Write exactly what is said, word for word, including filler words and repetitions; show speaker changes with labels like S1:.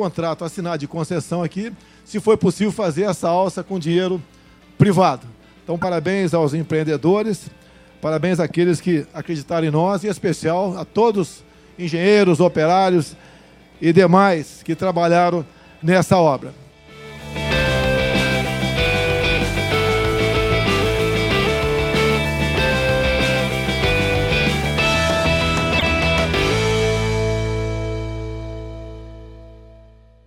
S1: contrato assinado de concessão aqui, se foi possível fazer essa alça com dinheiro privado. Então, parabéns aos empreendedores, parabéns àqueles que acreditaram em nós, e em especial a todos engenheiros, operários e demais que trabalharam nessa obra.